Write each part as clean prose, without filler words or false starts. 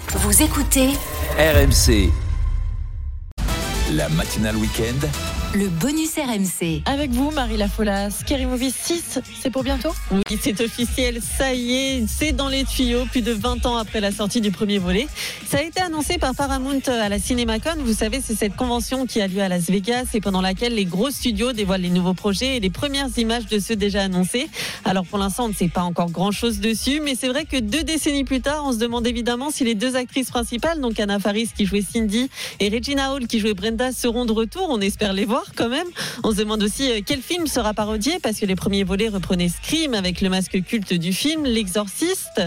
Vous écoutez RMC. La matinale week-end. le bonus RMC. Avec vous, Marie Lafolas. Scary Movie 6, c'est pour bientôt ? Oui, c'est officiel, ça y est, c'est dans les tuyaux, plus de 20 ans après la sortie du premier volet. Ça a été annoncé par Paramount à la CinemaCon. Vous savez, c'est cette convention qui a lieu à Las Vegas et pendant laquelle les gros studios dévoilent les nouveaux projets et les premières images de ceux déjà annoncés. Alors pour l'instant, on ne sait pas encore grand-chose dessus, mais c'est vrai que 2 décennies plus tard, on se demande évidemment si les 2 actrices principales, donc Anna Faris qui jouait Cindy et Regina Hall qui jouait Brenda, seront de retour. On espère les voir quand même. On se demande aussi quel film sera parodié parce que les premiers volets reprenaient Scream avec le masque culte du film, L'Exorciste.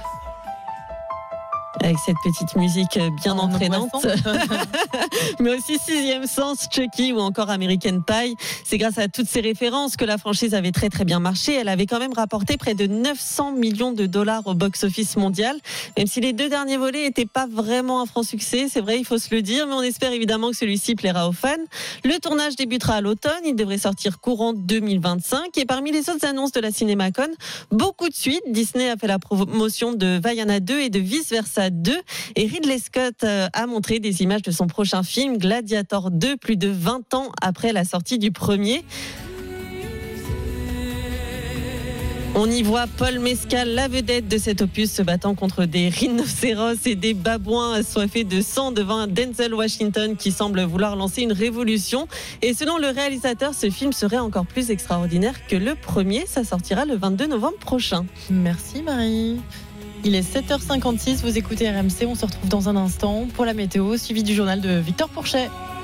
Avec cette petite musique bien entraînante. Mais aussi Sixième Sens, Chucky ou encore American Pie. C'est grâce à toutes ces références que la franchise avait très très bien marché. Elle avait quand même rapporté près de 900 millions de dollars au box-office mondial. Même si les 2 derniers volets n'étaient pas vraiment un franc succès, c'est vrai, il faut se le dire. Mais on espère évidemment que celui-ci plaira aux fans. Le tournage débutera à l'automne. Il devrait sortir courant 2025. Et parmi les autres annonces de la CinemaCon, beaucoup de suites. Disney a fait la promotion de Vaiana 2 et de Vice Versa 2 et Ridley Scott a montré des images de son prochain film Gladiator 2 plus de 20 ans après la sortie du premier. On y voit Paul Mescal, la vedette de cet opus, se battant contre des rhinocéros et des babouins assoiffés de sang devant un Denzel Washington qui semble vouloir lancer une révolution. Et selon le réalisateur, ce film serait encore plus extraordinaire que le premier. Ça sortira le 22 novembre prochain. Merci Marie. Il est 7h56, vous écoutez RMC, on se retrouve dans un instant pour la météo, suivi du journal de Victor Pourchet.